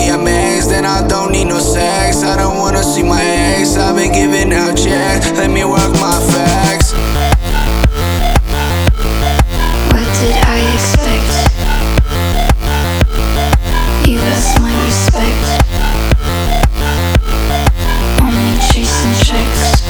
amazed, and I don't need no sex. I don't wanna see my ex, I've been giving out checks. Let me work my facts. What did I expect? You lost my respect. Only chasing checks.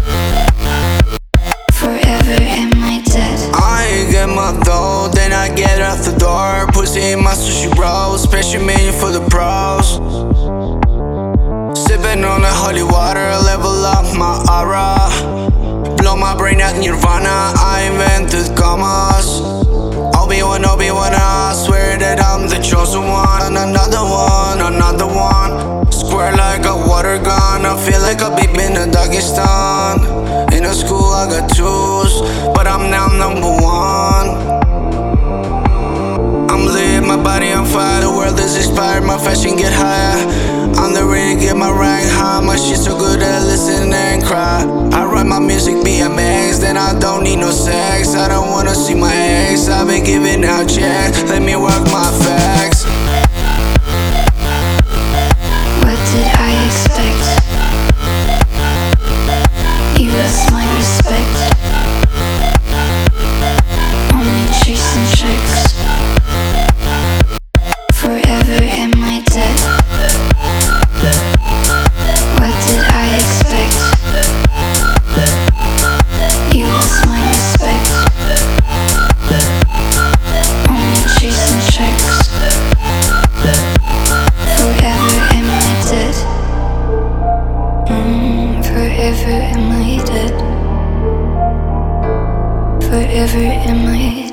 Forever am I dead? I get my dough, then I get out the door. Pussy in my sushi rolls, special menu for the pros. Sipping on the holy water, level up my aura. Blow my brain out nirvana, I invented commas. Obi-Wan, I swear that I'm the chosen one. Another one, square like a water gun. I feel like a baby in Dagestan. In a school I got twos, but I'm now number one. I'm lit, my body on fire, the world is expired, my fashion get higher. I'm the ring, get my rank high, my shit so good that I listen and cry. I write my music, be amazed, and I don't need no sex. I don't wanna see my ex, I've been giving out checks. Let me work my facts. What did I expect? You lost my respect. Only chasing checks. Forever am I dead? What did I expect? You lost my respect. Only chasing checks. Forever am I dead? Forever am I dead? Forever am I dead?